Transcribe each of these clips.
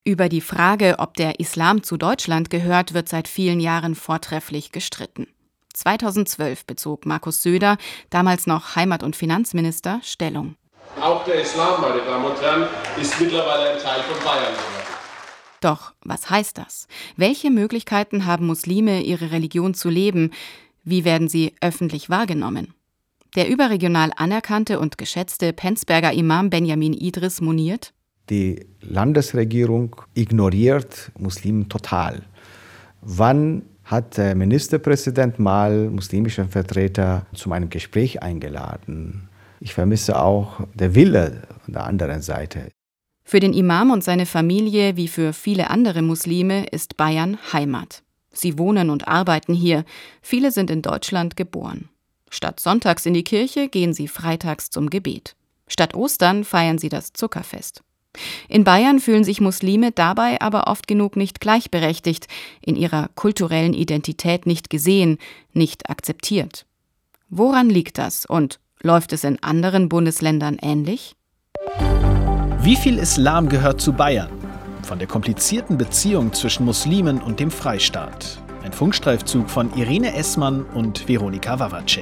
Über die Frage, ob der Islam zu Deutschland gehört, wird seit vielen Jahren vortrefflich gestritten. 2012 bezog Markus Söder, damals noch Heimat- und Finanzminister, Stellung. Auch der Islam, meine Damen und Herren, ist mittlerweile ein Teil von Bayern. Doch was heißt das? Welche Möglichkeiten haben Muslime, ihre Religion zu leben? Wie werden sie öffentlich wahrgenommen? Der überregional anerkannte und geschätzte Penzberger Imam Benjamin Idris moniert: Die Landesregierung ignoriert Muslime total. Wann hat der Ministerpräsident mal muslimische Vertreter zu einem Gespräch eingeladen? Ich vermisse auch den Wille von der anderen Seite. Für den Imam und seine Familie, wie für viele andere Muslime, ist Bayern Heimat. Sie wohnen und arbeiten hier. Viele sind in Deutschland geboren. Statt sonntags in die Kirche gehen sie freitags zum Gebet. Statt Ostern feiern sie das Zuckerfest. In Bayern fühlen sich Muslime dabei aber oft genug nicht gleichberechtigt, in ihrer kulturellen Identität nicht gesehen, nicht akzeptiert. Woran liegt das und läuft es in anderen Bundesländern ähnlich? Wie viel Islam gehört zu Bayern? Von der komplizierten Beziehung zwischen Muslimen und dem Freistaat. Ein Funkstreifzug von Irene Essmann und Veronika Wawacek.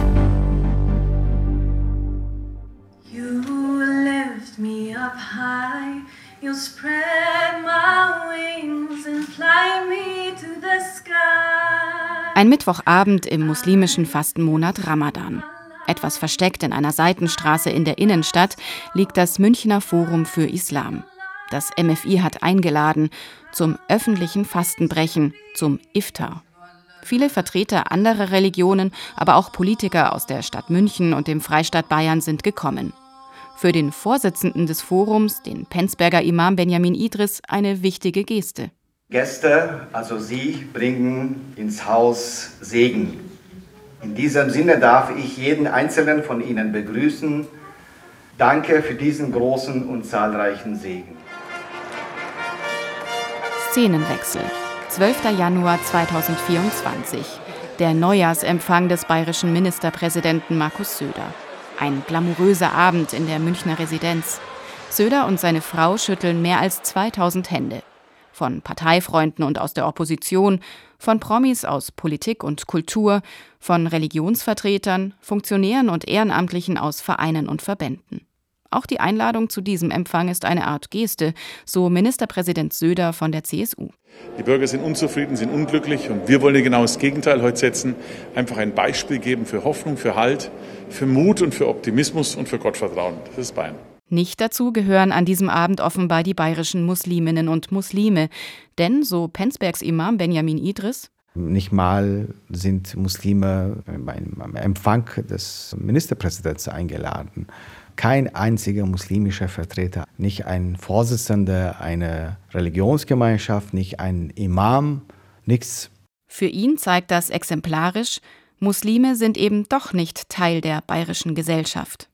Ein Mittwochabend im muslimischen Fastenmonat Ramadan. Etwas versteckt in einer Seitenstraße in der Innenstadt liegt das Münchner Forum für Islam. Das MFI hat eingeladen zum öffentlichen Fastenbrechen, zum Iftar. Viele Vertreter anderer Religionen, aber auch Politiker aus der Stadt München und dem Freistaat Bayern sind gekommen. Für den Vorsitzenden des Forums, den Penzberger Imam Benjamin Idris, eine wichtige Geste. Gäste, also Sie, bringen ins Haus Segen. In diesem Sinne darf ich jeden Einzelnen von Ihnen begrüßen. Danke für diesen großen und zahlreichen Segen. Szenenwechsel. 12. Januar 2024. Der Neujahrsempfang des bayerischen Ministerpräsidenten Markus Söder. Ein glamouröser Abend in der Münchner Residenz. Söder und seine Frau schütteln mehr als 2000 Hände. Von Parteifreunden und aus der Opposition, von Promis aus Politik und Kultur, von Religionsvertretern, Funktionären und Ehrenamtlichen aus Vereinen und Verbänden. Auch die Einladung zu diesem Empfang ist eine Art Geste, so Ministerpräsident Söder von der CSU. Die Bürger sind unzufrieden, sind unglücklich und wir wollen genau das Gegenteil heute setzen. Einfach ein Beispiel geben für Hoffnung, für Halt, für Mut und für Optimismus und für Gottvertrauen. Das ist Bayern. Nicht dazu gehören an diesem Abend offenbar die bayerischen Musliminnen und Muslime. Denn, so Penzbergs Imam Benjamin Idris: Nicht mal sind Muslime beim Empfang des Ministerpräsidenten eingeladen. Kein einziger muslimischer Vertreter, nicht ein Vorsitzender einer Religionsgemeinschaft, nicht ein Imam, nichts. Für ihn zeigt das exemplarisch: Muslime sind eben doch nicht Teil der bayerischen Gesellschaft.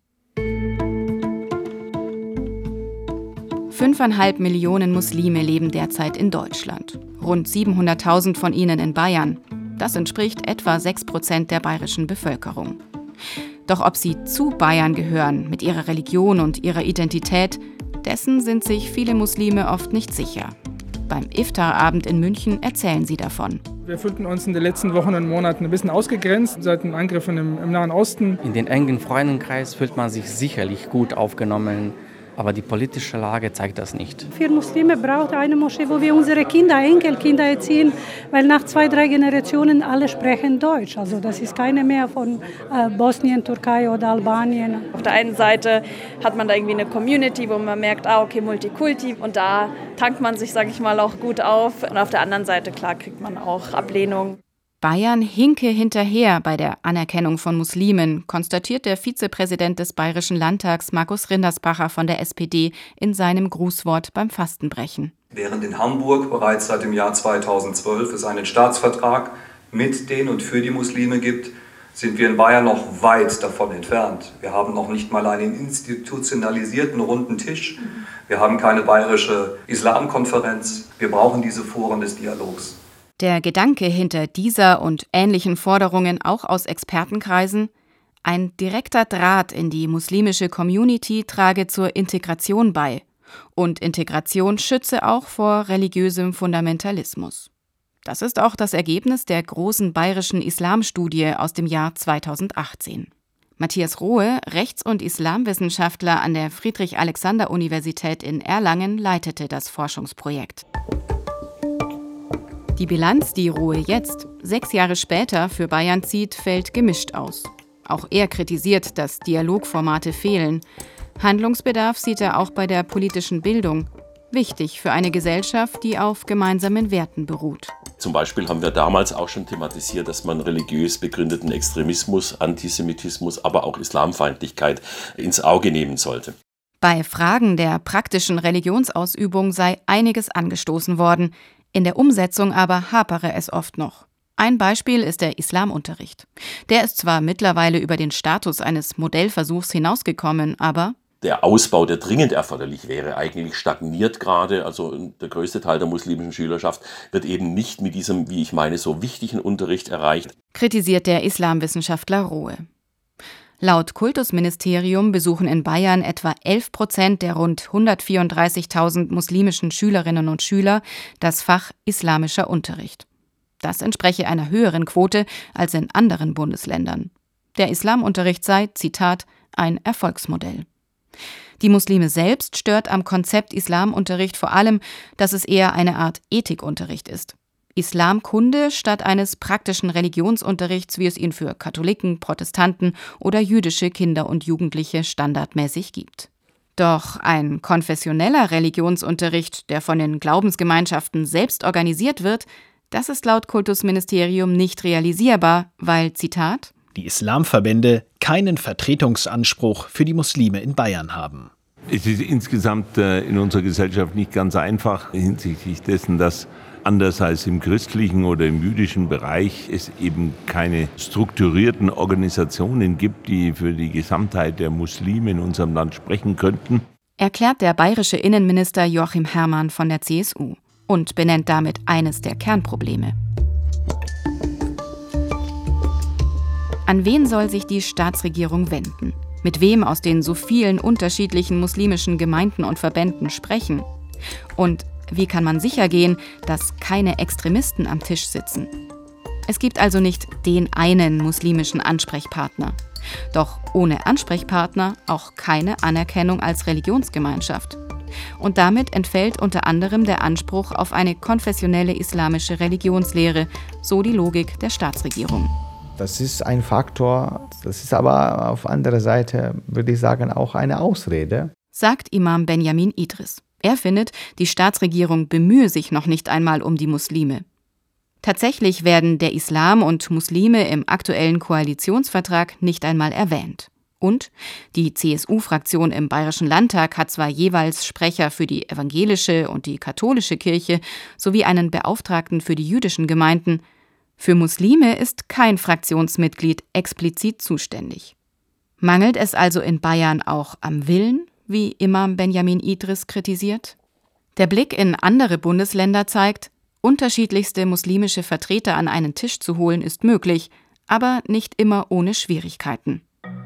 5,5 Millionen Muslime leben derzeit in Deutschland. Rund 700.000 von ihnen in Bayern. Das entspricht etwa 6% der bayerischen Bevölkerung. Doch ob sie zu Bayern gehören, mit ihrer Religion und ihrer Identität, dessen sind sich viele Muslime oft nicht sicher. Beim Iftar-Abend in München erzählen sie davon. Wir fühlten uns in den letzten Wochen und Monaten ein bisschen ausgegrenzt seit den Angriffen im Nahen Osten. In den engen Freundeskreis fühlt man sich sicherlich gut aufgenommen. Aber die politische Lage zeigt das nicht. Für Muslime braucht eine Moschee, wo wir unsere Kinder, Enkelkinder erziehen, weil nach 2, 3 Generationen alle sprechen Deutsch. Also das ist keine mehr von Bosnien, Türkei oder Albanien. Auf der einen Seite hat man da irgendwie eine Community, wo man merkt, okay, Multikulti. Und da tankt man sich, sage ich mal, auch gut auf. Und auf der anderen Seite, klar, kriegt man auch Ablehnung. Bayern hinke hinterher bei der Anerkennung von Muslimen, konstatiert der Vizepräsident des Bayerischen Landtags Markus Rindersbacher von der SPD in seinem Grußwort beim Fastenbrechen. Während in Hamburg bereits seit dem Jahr 2012 es einen Staatsvertrag mit den und für die Muslime gibt, sind wir in Bayern noch weit davon entfernt. Wir haben noch nicht mal einen institutionalisierten runden Tisch. Wir haben keine bayerische Islamkonferenz. Wir brauchen diese Foren des Dialogs. Der Gedanke hinter dieser und ähnlichen Forderungen auch aus Expertenkreisen: ein direkter Draht in die muslimische Community trage zur Integration bei Und Integration schütze auch vor religiösem Fundamentalismus. Das ist auch das Ergebnis der großen bayerischen Islamstudie aus dem Jahr 2018. Matthias Rohe, Rechts- und Islamwissenschaftler an der Friedrich-Alexander-Universität in Erlangen, leitete das Forschungsprojekt. Die Bilanz, die Rohe jetzt, 6 Jahre später, für Bayern zieht, fällt gemischt aus. Auch er kritisiert, dass Dialogformate fehlen. Handlungsbedarf sieht er auch bei der politischen Bildung. Wichtig für eine Gesellschaft, die auf gemeinsamen Werten beruht. Zum Beispiel haben wir damals auch schon thematisiert, dass man religiös begründeten Extremismus, Antisemitismus, aber auch Islamfeindlichkeit ins Auge nehmen sollte. Bei Fragen der praktischen Religionsausübung sei einiges angestoßen worden. In der Umsetzung aber hapere es oft noch. Ein Beispiel ist der Islamunterricht. Der ist zwar mittlerweile über den Status eines Modellversuchs hinausgekommen, aber der Ausbau, der dringend erforderlich wäre, eigentlich stagniert gerade. Also der größte Teil der muslimischen Schülerschaft wird eben nicht mit diesem, wie ich meine, so wichtigen Unterricht erreicht. Kritisiert der Islamwissenschaftler Rohe. Laut Kultusministerium besuchen in Bayern etwa 11% der rund 134.000 muslimischen Schülerinnen und Schüler das Fach Islamischer Unterricht. Das entspreche einer höheren Quote als in anderen Bundesländern. Der Islamunterricht sei, Zitat, ein Erfolgsmodell. Die Muslime selbst stört am Konzept Islamunterricht vor allem, dass es eher eine Art Ethikunterricht ist. Islamkunde statt eines praktischen Religionsunterrichts, wie es ihn für Katholiken, Protestanten oder jüdische Kinder und Jugendliche standardmäßig gibt. Doch ein konfessioneller Religionsunterricht, der von den Glaubensgemeinschaften selbst organisiert wird, das ist laut Kultusministerium nicht realisierbar, weil, Zitat, die Islamverbände keinen Vertretungsanspruch für die Muslime in Bayern haben. Es ist insgesamt in unserer Gesellschaft nicht ganz einfach hinsichtlich dessen, dass anders als im christlichen oder im jüdischen Bereich es eben keine strukturierten Organisationen gibt, die für die Gesamtheit der Muslime in unserem Land sprechen könnten. Erklärt der bayerische Innenminister Joachim Herrmann von der CSU und benennt damit eines der Kernprobleme. An wen soll sich die Staatsregierung wenden? Mit wem aus den so vielen unterschiedlichen muslimischen Gemeinden und Verbänden sprechen? Und wie kann man sicher gehen, dass keine Extremisten am Tisch sitzen? Es gibt also nicht den einen muslimischen Ansprechpartner. Doch ohne Ansprechpartner auch keine Anerkennung als Religionsgemeinschaft. Und damit entfällt unter anderem der Anspruch auf eine konfessionelle islamische Religionslehre, so die Logik der Staatsregierung. Das ist ein Faktor, das ist aber auf anderer Seite, würde ich sagen, auch eine Ausrede. Sagt Imam Benjamin Idris. Er findet, die Staatsregierung bemühe sich noch nicht einmal um die Muslime. Tatsächlich werden der Islam und Muslime im aktuellen Koalitionsvertrag nicht einmal erwähnt. Und die CSU-Fraktion im Bayerischen Landtag hat zwar jeweils Sprecher für die evangelische und die katholische Kirche sowie einen Beauftragten für die jüdischen Gemeinden. Für Muslime ist kein Fraktionsmitglied explizit zuständig. Mangelt es also in Bayern auch am Willen, wie Imam Benjamin Idris kritisiert? Der Blick in andere Bundesländer zeigt, unterschiedlichste muslimische Vertreter an einen Tisch zu holen ist möglich, aber nicht immer ohne Schwierigkeiten.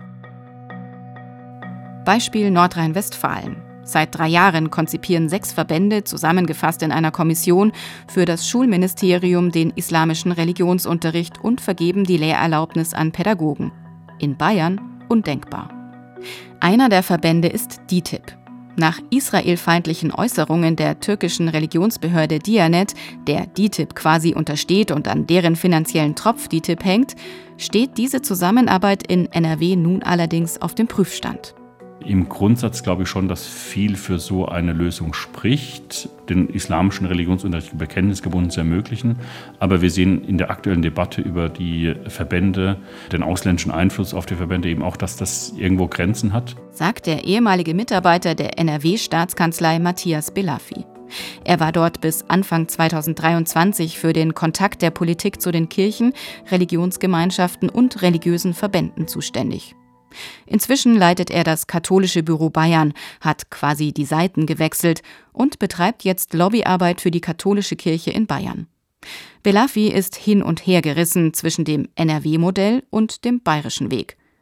Beispiel Nordrhein-Westfalen. Seit 3 Jahren konzipieren 6 Verbände, zusammengefasst in einer Kommission, für das Schulministerium den islamischen Religionsunterricht und vergeben die Lehrerlaubnis an Pädagogen. In Bayern undenkbar. Einer der Verbände ist DİTİB. Nach israelfeindlichen Äußerungen der türkischen Religionsbehörde Diyanet, der DİTİB quasi untersteht und an deren finanziellen Tropf DİTİB hängt, steht diese Zusammenarbeit in NRW nun allerdings auf dem Prüfstand. Im Grundsatz glaube ich schon, dass viel für so eine Lösung spricht, den islamischen Religionsunterricht bekenntnisgebunden zu ermöglichen. Aber wir sehen in der aktuellen Debatte über die Verbände, den ausländischen Einfluss auf die Verbände eben auch, dass das irgendwo Grenzen hat. Sagt der ehemalige Mitarbeiter der NRW-Staatskanzlei Matthias Belafi. Er war dort bis Anfang 2023 für den Kontakt der Politik zu den Kirchen, Religionsgemeinschaften und religiösen Verbänden zuständig. Inzwischen leitet er das katholische Büro Bayern, hat quasi die Seiten gewechselt und betreibt jetzt Lobbyarbeit für die katholische Kirche in Bayern. Belafi ist hin und her gerissen zwischen dem NRW-Modell und dem bayerischen Weg.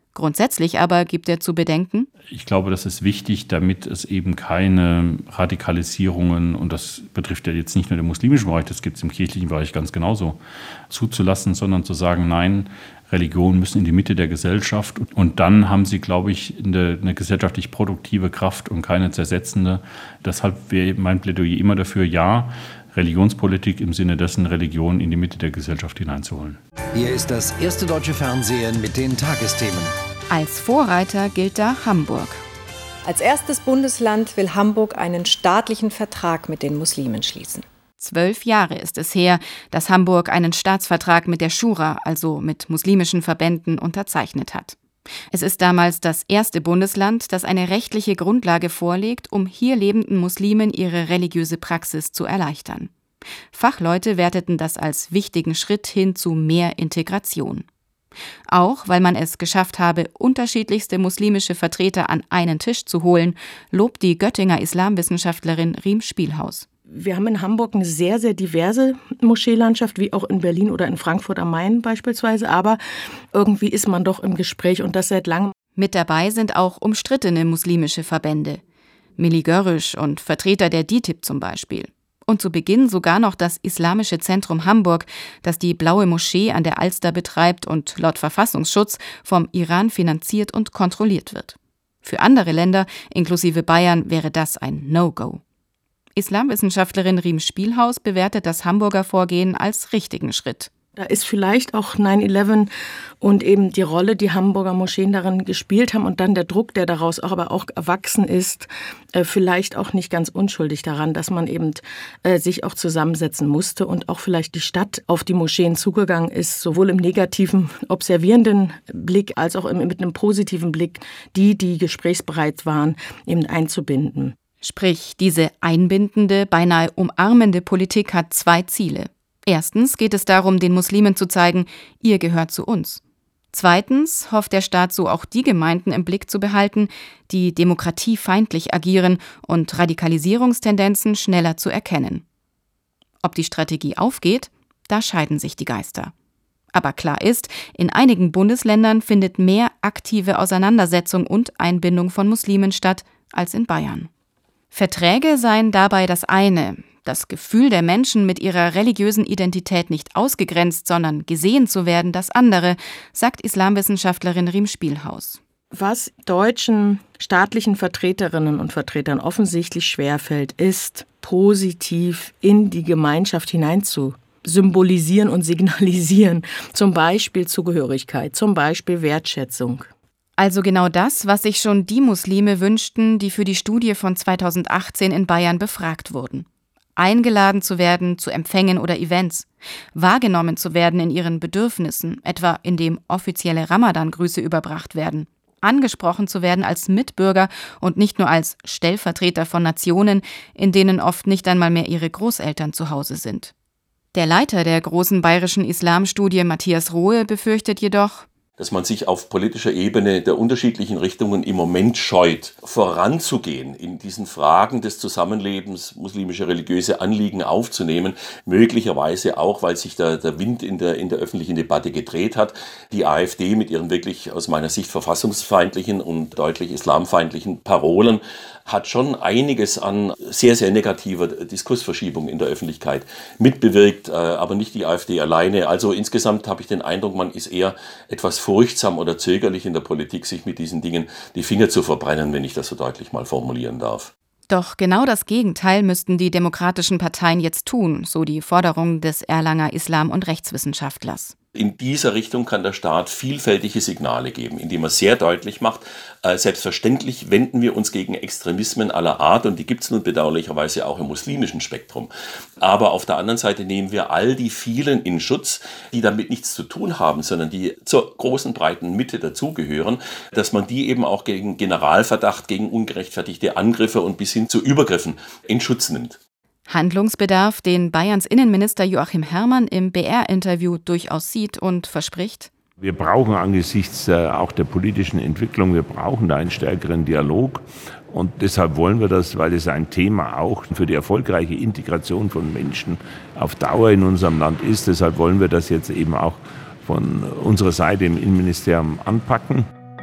Grundsätzlich aber gibt er zu bedenken: Ich glaube, das ist wichtig, damit es eben keine Radikalisierungen, und das betrifft ja jetzt nicht nur den muslimischen Bereich, das gibt es im kirchlichen Bereich ganz genauso, zuzulassen, sondern zu sagen, nein, Religionen müssen in die Mitte der Gesellschaft, und dann haben sie, glaube ich, eine gesellschaftlich produktive Kraft und keine zersetzende. Deshalb wäre mein Plädoyer immer dafür, ja, Religionspolitik im Sinne dessen, Religion in die Mitte der Gesellschaft hineinzuholen. Hier ist das erste deutsche Fernsehen mit den Tagesthemen. Als Vorreiter gilt da Hamburg. Als erstes Bundesland will Hamburg einen staatlichen Vertrag mit den Muslimen schließen. 12 Jahre ist es her, dass Hamburg einen Staatsvertrag mit der Schura, also mit muslimischen Verbänden, unterzeichnet hat. Es ist damals das erste Bundesland, das eine rechtliche Grundlage vorlegt, um hier lebenden Muslimen ihre religiöse Praxis zu erleichtern. Fachleute werteten das als wichtigen Schritt hin zu mehr Integration. Auch weil man es geschafft habe, unterschiedlichste muslimische Vertreter an einen Tisch zu holen, lobt die Göttinger Islamwissenschaftlerin Riem Spielhaus. Wir haben in Hamburg eine sehr, sehr diverse Moscheelandschaft, wie auch in Berlin oder in Frankfurt am Main beispielsweise. Aber irgendwie ist man doch im Gespräch, und das seit langem. Mit dabei sind auch umstrittene muslimische Verbände. Milli Görrisch und Vertreter der DİTİB zum Beispiel. Und zu Beginn sogar noch das Islamische Zentrum Hamburg, das die Blaue Moschee an der Alster betreibt und laut Verfassungsschutz vom Iran finanziert und kontrolliert wird. Für andere Länder, inklusive Bayern, wäre das ein No-Go. Islamwissenschaftlerin Riem Spielhaus bewertet das Hamburger Vorgehen als richtigen Schritt. Da ist vielleicht auch 9/11 und eben die Rolle, die Hamburger Moscheen darin gespielt haben, und dann der Druck, der daraus aber auch erwachsen ist, vielleicht auch nicht ganz unschuldig daran, dass man eben sich auch zusammensetzen musste und auch vielleicht die Stadt auf die Moscheen zugegangen ist, sowohl im negativen, observierenden Blick als auch mit einem positiven Blick, die gesprächsbereit waren, eben einzubinden. Sprich, diese einbindende, beinahe umarmende Politik hat 2 Ziele. Erstens geht es darum, den Muslimen zu zeigen, ihr gehört zu uns. Zweitens hofft der Staat so auch die Gemeinden im Blick zu behalten, die demokratiefeindlich agieren und Radikalisierungstendenzen schneller zu erkennen. Ob die Strategie aufgeht, da scheiden sich die Geister. Aber klar ist, in einigen Bundesländern findet mehr aktive Auseinandersetzung und Einbindung von Muslimen statt als in Bayern. Verträge seien dabei das eine, das Gefühl der Menschen, mit ihrer religiösen Identität nicht ausgegrenzt, sondern gesehen zu werden, das andere, sagt Islamwissenschaftlerin Riem Spielhaus. Was deutschen staatlichen Vertreterinnen und Vertretern offensichtlich schwerfällt, ist, positiv in die Gemeinschaft hinein zu symbolisieren und signalisieren. Zum Beispiel Zugehörigkeit, zum Beispiel Wertschätzung. Also genau das, was sich schon die Muslime wünschten, die für die Studie von 2018 in Bayern befragt wurden. Eingeladen zu werden zu Empfängen oder Events, wahrgenommen zu werden in ihren Bedürfnissen, etwa indem offizielle Ramadan-Grüße überbracht werden, angesprochen zu werden als Mitbürger und nicht nur als Stellvertreter von Nationen, in denen oft nicht einmal mehr ihre Großeltern zu Hause sind. Der Leiter der großen bayerischen Islamstudie, Matthias Rohe, befürchtet jedoch, dass man sich auf politischer Ebene der unterschiedlichen Richtungen im Moment scheut, voranzugehen, in diesen Fragen des Zusammenlebens muslimische religiöse Anliegen aufzunehmen, möglicherweise auch, weil sich der Wind in der öffentlichen Debatte gedreht hat. Die AfD mit ihren wirklich aus meiner Sicht verfassungsfeindlichen und deutlich islamfeindlichen Parolen hat schon einiges an sehr, sehr negativer Diskursverschiebung in der Öffentlichkeit mitbewirkt, aber nicht die AfD alleine. Also insgesamt habe ich den Eindruck, man ist eher etwas furchtsam oder zögerlich in der Politik, sich mit diesen Dingen die Finger zu verbrennen, wenn ich das so deutlich mal formulieren darf. Doch genau das Gegenteil müssten die demokratischen Parteien jetzt tun, so die Forderung des Erlanger Islam- und Rechtswissenschaftlers. In dieser Richtung kann der Staat vielfältige Signale geben, indem er sehr deutlich macht, selbstverständlich wenden wir uns gegen Extremismen aller Art, und die gibt es nun bedauerlicherweise auch im muslimischen Spektrum. Aber auf der anderen Seite nehmen wir all die vielen in Schutz, die damit nichts zu tun haben, sondern die zur großen, breiten Mitte dazugehören, dass man die eben auch gegen Generalverdacht, gegen ungerechtfertigte Angriffe und bis hin zu Übergriffen in Schutz nimmt. Handlungsbedarf, den Bayerns Innenminister Joachim Herrmann im BR-Interview durchaus sieht und verspricht. Wir brauchen angesichts auch der politischen Entwicklung, wir brauchen da einen stärkeren Dialog. Und deshalb wollen wir das, weil es ein Thema auch für die erfolgreiche Integration von Menschen auf Dauer in unserem Land ist. Deshalb wollen wir das jetzt eben auch von unserer Seite im Innenministerium anpacken.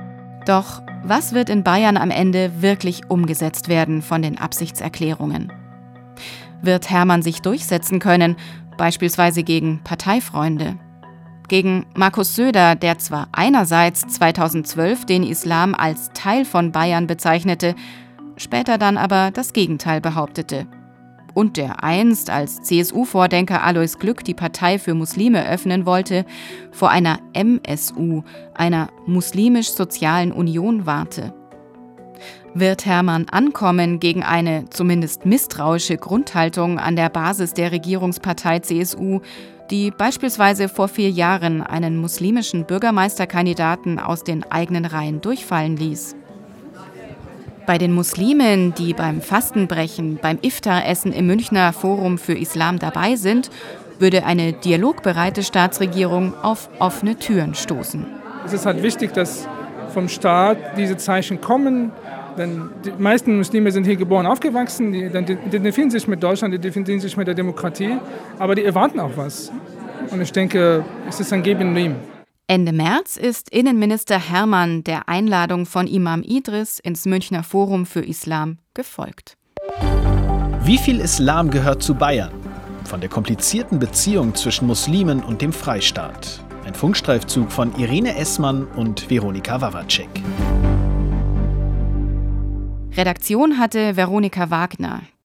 Doch was wird in Bayern am Ende wirklich umgesetzt werden von den Absichtserklärungen? Wird Hermann sich durchsetzen können, beispielsweise gegen Parteifreunde? Gegen Markus Söder, der zwar einerseits 2012 den Islam als Teil von Bayern bezeichnete, später dann aber das Gegenteil behauptete. Und der einst als CSU-Vordenker Alois Glück die Partei für Muslime öffnen wollte, vor einer MSU, einer muslimisch-sozialen Union warte. Wird Hermann ankommen gegen eine zumindest misstrauische Grundhaltung an der Basis der Regierungspartei CSU, die beispielsweise vor 4 Jahren einen muslimischen Bürgermeisterkandidaten aus den eigenen Reihen durchfallen ließ? Bei den Muslimen, die beim Fastenbrechen, beim Iftar-Essen im Münchner Forum für Islam dabei sind, würde eine dialogbereite Staatsregierung auf offene Türen stoßen. Es ist halt wichtig, dass vom Staat diese Zeichen kommen. Denn die meisten Muslime sind hier geboren, aufgewachsen, die definieren sich mit Deutschland, die definieren sich mit der Demokratie, aber die erwarten auch was. Und ich denke, es ist ein Geben und Nehmen. Ende März ist Innenminister Hermann der Einladung von Imam Idris ins Münchner Forum für Islam gefolgt. Wie viel Islam gehört zu Bayern? Von der komplizierten Beziehung zwischen Muslimen und dem Freistaat. Ein Funkstreifzug von Irene Essmann und Veronika Wawacek. Redaktion hatte Veronika Wagner.